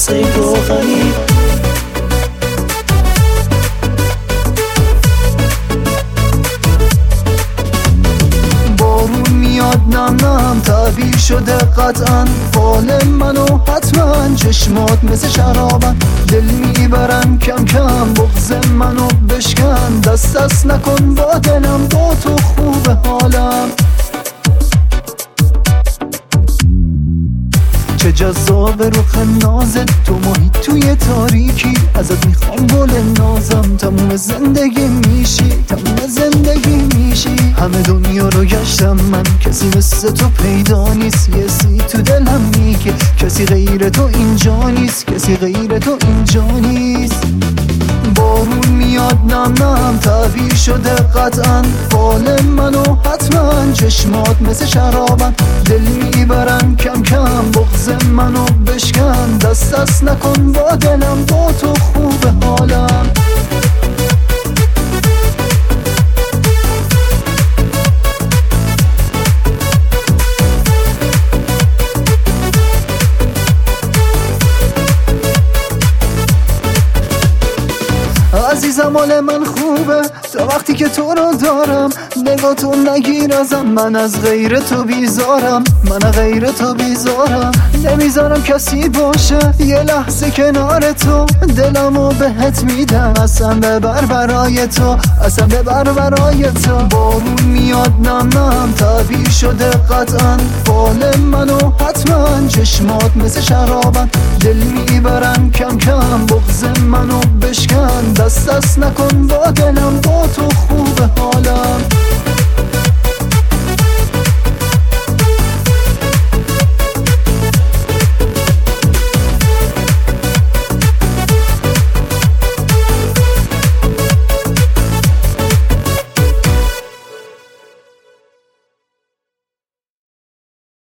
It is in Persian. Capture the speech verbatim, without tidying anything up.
قصه روغنی. بارون میاد نم نم تعبیر شده قطعا، فال منو حتما چشمات مثل شرابن، دل میبرن کم کم بغض منو بشکن، دست دست نکن با دلم، با تو خوب حالم. چه جذاب رخ نازت تو محیط توی تاریکی، ازت میخوام گل نازم، تموم زندگی میشی، تموم زندگی میشی. همه دنیا رو گشتم من، کسی مثل تو پیدا نیست، یه سی تو دلم میگه کسی غیر تو اینجا نیست، کسی غیر تو اینجا نیست. بارون میاد نم نم تعبیر شده قطعا، فال منو حتما چشمات مثل شرابن، دل میبرن کم کم بغض منو بشکن، دست دست نکن با دلم، با تو خوب حالم. عزیزم حال من خوبه تا وقتی که تو رو دارم، نگاه تو نگیر ازم، من از غیر تو بیزارم، من غیر تو بیزارم. نمیذارم کسی باشه یه لحظه کنار تو، دلمو بهت میدم، اصلا ببر برای تو، اصلا ببر برای تو. بارون میاد نم نم تعبیر شده قطعا، فال منو حتما چشمات مثل شرابن، دل میبرن کم کم بغض منو بشکن، دست دست نکن با دلم، با تو خوب حالم.